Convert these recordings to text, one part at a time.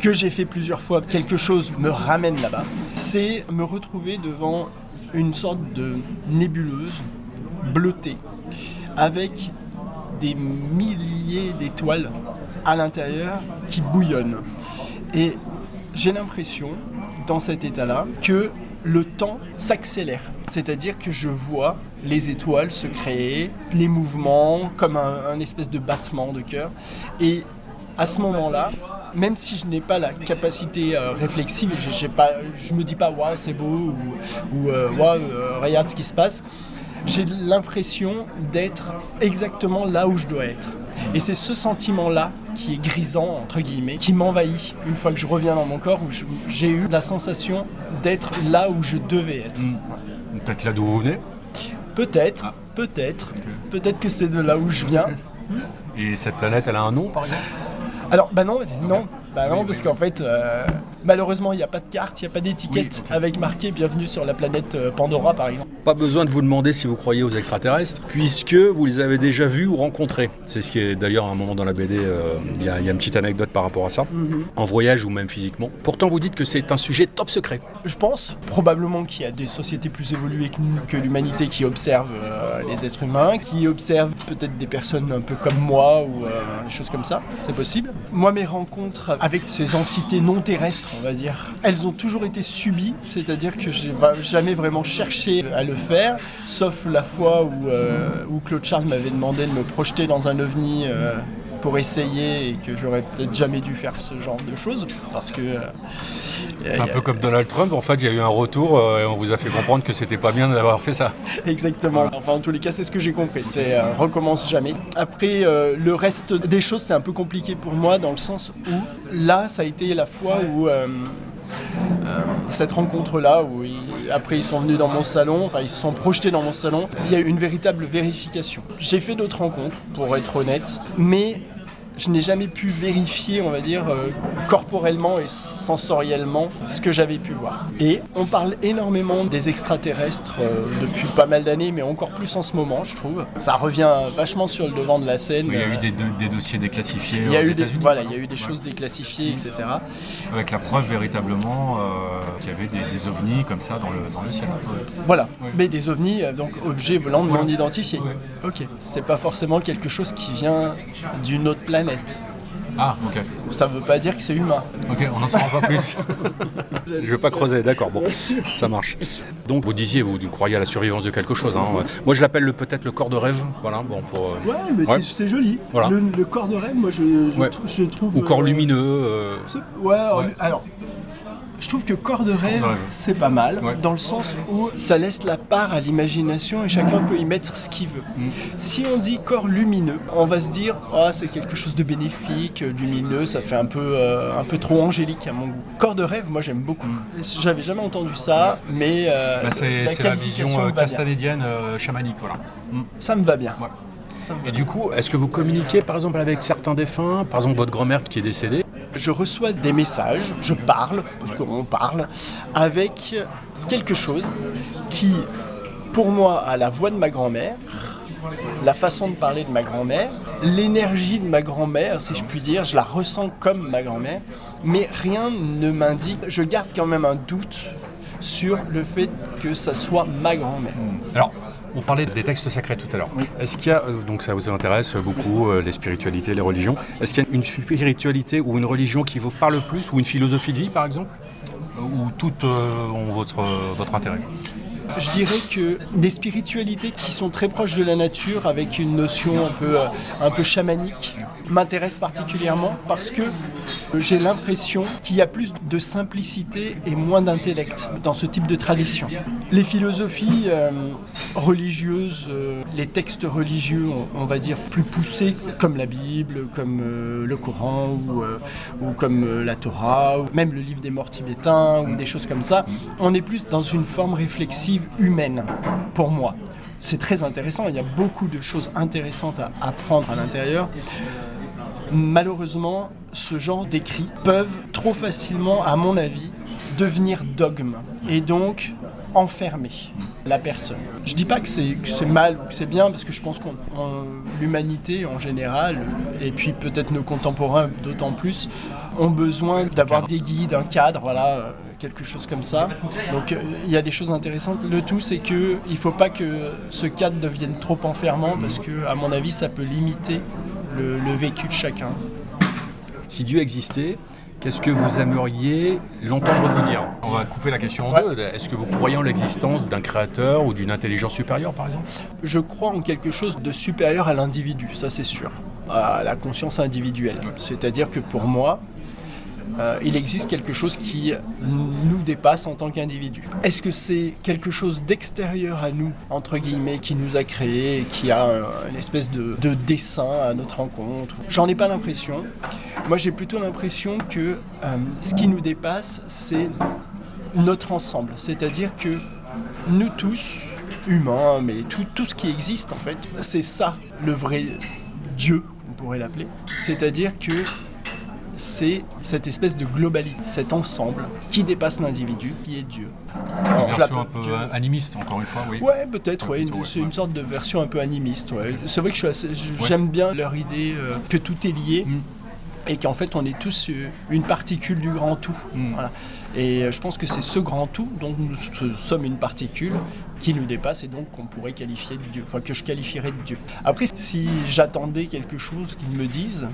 que j'ai fait plusieurs fois, quelque chose me ramène là-bas, c'est me retrouver devant une sorte de nébuleuse bleutée avec des milliers d'étoiles à l'intérieur qui bouillonnent. Et j'ai l'impression, dans cet état-là, que le temps s'accélère. C'est-à-dire que je vois les étoiles se créer, les mouvements, comme un espèce de battement de cœur. Et à ce moment-là, même si je n'ai pas la capacité réflexive, je me dis pas « waouh, c'est beau » ou « waouh, regarde ce qui se passe », j'ai l'impression d'être exactement là où je dois être. Et c'est ce sentiment-là qui est grisant, entre guillemets, qui m'envahit une fois que je reviens dans mon corps, où j'ai eu la sensation d'être là où je devais être. Peut-être là d'où vous venez ? Peut-être. Peut-être que c'est de là où je viens. Et cette planète, elle a un nom, par exemple ? Alors, non, parce qu'en fait, malheureusement, il n'y a pas de carte, il n'y a pas d'étiquette avec marqué « Bienvenue sur la planète Pandora » par exemple. Pas besoin de vous demander si vous croyez aux extraterrestres, puisque vous les avez déjà vus ou rencontrés. C'est ce qui est d'ailleurs à un moment dans la BD, il y a une petite anecdote par rapport à ça, en voyage ou même physiquement. Pourtant, vous dites que c'est un sujet top secret. Je pense probablement qu'il y a des sociétés plus évoluées que l'humanité qui observent les êtres humains, qui observent peut-être des personnes un peu comme moi ou des choses comme ça, c'est possible. Moi, mes rencontres avec ces entités non terrestres, on va dire, elles ont toujours été subies, c'est-à-dire que j'ai jamais vraiment cherché à le faire, sauf la fois où Claude Charles m'avait demandé de me projeter dans un ovni pour essayer et que j'aurais peut-être jamais dû faire ce genre de choses parce que c'est un peu comme Donald Trump, en fait il y a eu un retour et on vous a fait comprendre que c'était pas bien d'avoir fait ça. Exactement, enfin en tous les cas c'est ce que j'ai compris, c'est recommence jamais. Après le reste des choses c'est un peu compliqué pour moi dans le sens où là ça a été la fois où cette rencontre-là, où après ils sont venus dans mon salon, enfin ils se sont projetés dans mon salon, il y a eu une véritable vérification. J'ai fait d'autres rencontres, pour être honnête, mais je n'ai jamais pu vérifier, on va dire, corporellement et sensoriellement ce que j'avais pu voir. Et on parle énormément des extraterrestres depuis pas mal d'années, mais encore plus en ce moment, je trouve. Ça revient vachement sur le devant de la scène. Il y a eu des dossiers déclassifiés aux États-Unis. Il y a eu des choses déclassifiées, etc. Avec la preuve véritablement qu'il y avait des ovnis comme ça dans le ciel. Voilà, mais des ovnis, donc objets volants non identifiés. Ok, c'est pas forcément quelque chose qui vient d'une autre planète. Ah, ok. Ça veut pas dire que c'est humain. Ok, on n'en saura pas plus. Je veux pas creuser, d'accord, bon, ça marche. Donc vous disiez, vous croyez à la survivance de quelque chose. Hein. Moi je l'appelle peut-être le corps de rêve, voilà, bon pour. Ouais, mais c'est joli. Voilà. Le corps de rêve, moi je trouve. Ou corps lumineux. Alors. Je trouve que corps de rêve, c'est pas mal, dans le sens où ça laisse la part à l'imagination et chacun peut y mettre ce qu'il veut. Si on dit corps lumineux, on va se dire c'est quelque chose de bénéfique, lumineux, ça fait un peu trop angélique à mon goût. Corps de rêve, moi j'aime beaucoup. J'avais jamais entendu ça, mais c'est la vision castanédienne chamanique, voilà. Ça me va bien. Ouais. Et du coup, est-ce que vous communiquez par exemple avec certains défunts, par exemple votre grand-mère qui est décédée ? Je reçois des messages, je parle, parce qu'on parle, avec quelque chose qui, pour moi, a la voix de ma grand-mère, la façon de parler de ma grand-mère, l'énergie de ma grand-mère, si je puis dire, je la ressens comme ma grand-mère, mais rien ne m'indique, je garde quand même un doute sur le fait que ça soit ma grand-mère. Alors, on parlait des textes sacrés tout à l'heure. Oui. Est-ce qu'il y a, donc ça vous intéresse beaucoup, les spiritualités, les religions, est-ce qu'il y a une spiritualité ou une religion qui vous parle plus, ou une philosophie de vie par exemple, ou toutes ont votre intérêt ? Je dirais que des spiritualités qui sont très proches de la nature, avec une notion un peu chamanique, m'intéressent particulièrement parce que j'ai l'impression qu'il y a plus de simplicité et moins d'intellect dans ce type de tradition. Les philosophies religieuses, les textes religieux, on va dire plus poussés, comme la Bible, comme le Coran ou comme la Torah, ou même le livre des morts tibétains ou des choses comme ça, on est plus dans une forme réflexive humaine, pour moi. C'est très intéressant, il y a beaucoup de choses intéressantes à apprendre à l'intérieur. Malheureusement, ce genre d'écrits peuvent trop facilement, à mon avis, devenir dogme et donc enfermer la personne. Je dis pas que c'est mal ou que c'est bien, parce que je pense que l'humanité en général, et puis peut-être nos contemporains d'autant plus, ont besoin d'avoir des guides, un cadre, voilà, quelque chose comme ça. Donc il y a des choses intéressantes. Le tout, c'est qu'il ne faut pas que ce cadre devienne trop enfermant parce que, à mon avis, ça peut limiter le vécu de chacun. Si Dieu existait, qu'est-ce que vous aimeriez l'entendre vous dire ? On va couper la question en deux. Est-ce que vous croyez en l'existence d'un créateur ou d'une intelligence supérieure, par exemple ? Je crois en quelque chose de supérieur à l'individu, ça c'est sûr, à la conscience individuelle. C'est-à-dire que pour moi, il existe quelque chose qui nous dépasse en tant qu'individu. Est-ce que c'est quelque chose d'extérieur à nous, entre guillemets, qui nous a créés, qui a une espèce de dessein à notre rencontre ? J'en ai pas l'impression. Moi, j'ai plutôt l'impression que ce qui nous dépasse, c'est notre ensemble. C'est-à-dire que nous tous, humains, mais tout ce qui existe, en fait, c'est ça, le vrai Dieu, on pourrait l'appeler. C'est-à-dire que c'est cette espèce de globalité, cet ensemble qui dépasse l'individu, qui est Dieu. Alors, une version un peu animiste, encore une fois, oui. Ouais, peut-être, ouais, c'est une sorte de version un peu animiste. Ouais. C'est vrai que j'aime bien leur idée que tout est lié et qu'en fait on est tous une particule du grand tout. Voilà. Et je pense que c'est ce grand tout dont nous sommes une particule qui nous dépasse et donc qu'on pourrait qualifier de Dieu, enfin que je qualifierais de Dieu. Après, si j'attendais quelque chose qu'ils me disent,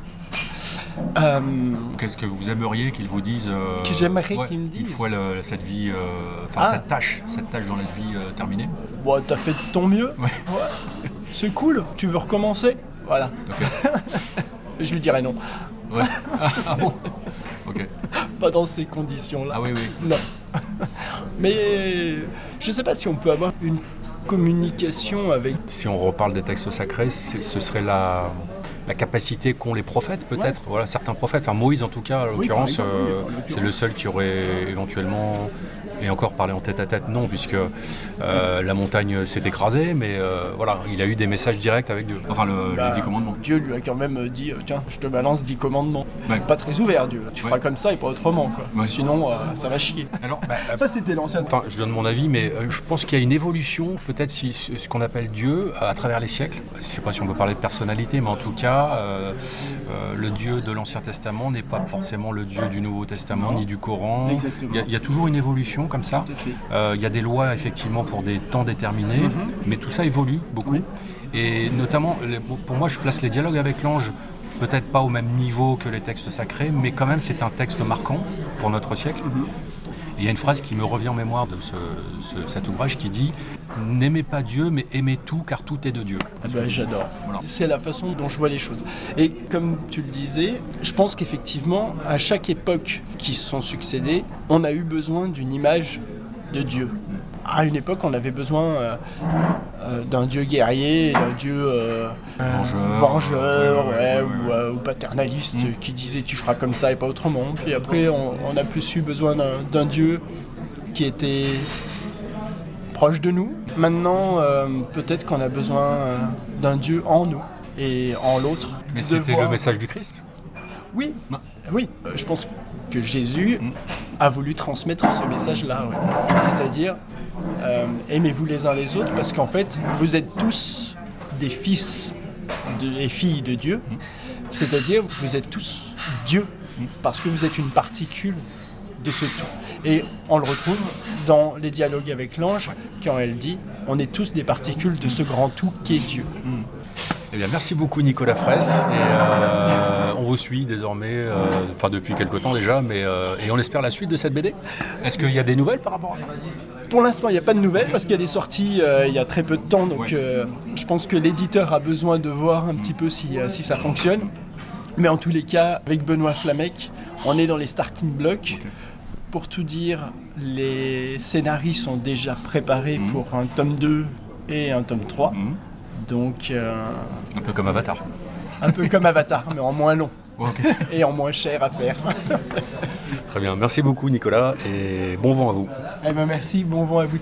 qu'est-ce que vous aimeriez qu'ils vous disent que j'aimerais qu'ils me disent. Une fois cette vie, cette tâche dans la vie terminée. Bon, t'as fait de ton mieux. Ouais. C'est cool. Tu veux recommencer ? Voilà. Okay. Je lui dirais non. Ouais. Ah bon. Ok. Pas dans ces conditions-là. Ah oui. Non. Mais je sais pas si on peut avoir une communication avec... Si on reparle des textes sacrés, ce serait la capacité qu'ont les prophètes, peut-être. Voilà, certains prophètes, enfin Moïse en tout cas, en l'occurrence, c'est le seul qui aurait éventuellement, et encore parlé en tête-à-tête, non, puisque la montagne s'est écrasée, mais voilà, il a eu des messages directs avec Dieu. Enfin, les 10 commandements. Dieu lui a quand même dit, tiens, je te balance 10 commandements. Ouais. Pas très ouvert, Dieu. Tu feras comme ça et pas autrement, quoi. Ouais. Sinon, ça va chier. Alors, ça, c'était l'ancien. Enfin, je donne mon avis, mais je pense qu'il y a une évolution, peut-être ce qu'on appelle Dieu, à travers les siècles. Je ne sais pas si on peut parler de personnalité, mais en tout cas, le Dieu de l'Ancien Testament n'est pas forcément le Dieu du Nouveau Testament, ni du Coran. Exactement. Il y a toujours une évolution comme ça. Il y a des lois, effectivement, pour des temps déterminés, mais tout ça évolue beaucoup. Oui. Et notamment, pour moi, je place les dialogues avec l'ange, peut-être pas au même niveau que les textes sacrés, mais quand même, c'est un texte marquant pour notre siècle. Et il y a une phrase qui me revient en mémoire de cet ouvrage qui dit « N'aimez pas Dieu, mais aimez tout, car tout est de Dieu ». J'adore. Voilà. C'est la façon dont je vois les choses. Et comme tu le disais, je pense qu'effectivement, à chaque époque qui se sont succédées, on a eu besoin d'une image de Dieu. À une époque, on avait besoin d'un dieu guerrier, d'un dieu vengeur, ou paternaliste qui disait tu feras comme ça et pas autrement. Puis après, on a plus eu besoin d'un dieu qui était proche de nous. Maintenant, peut-être qu'on a besoin d'un dieu en nous et en l'autre. Mais c'était le message du Christ ? Oui, oui. Je pense que Jésus a voulu transmettre ce message-là. Ouais. C'est-à-dire, aimez-vous les uns les autres, parce qu'en fait, vous êtes tous des fils et filles de Dieu. C'est-à-dire, vous êtes tous Dieu, parce que vous êtes une particule de ce tout. Et on le retrouve dans les dialogues avec l'ange, quand elle dit, on est tous des particules de ce grand tout qui est Dieu. Eh bien, merci beaucoup Nicolas Fraisse, et on vous suit désormais, depuis quelque temps déjà, et on espère la suite de cette BD. Est-ce qu'il y a des nouvelles par rapport à ça ? Pour l'instant, il n'y a pas de nouvelles parce qu'elle est sortie il y a très peu de temps, donc je pense que l'éditeur a besoin de voir un petit peu si ça fonctionne. Mais en tous les cas, avec Benoît Flamec, on est dans les starting blocks. Okay. Pour tout dire, les scénarios sont déjà préparés pour un tome 2 et un tome 3. Donc, un peu comme Avatar. Un peu comme Avatar, mais en moins long. Okay. Et en moins cher à faire. Très bien, merci beaucoup Nicolas et bon vent à vous. Eh ben merci, bon vent à vous.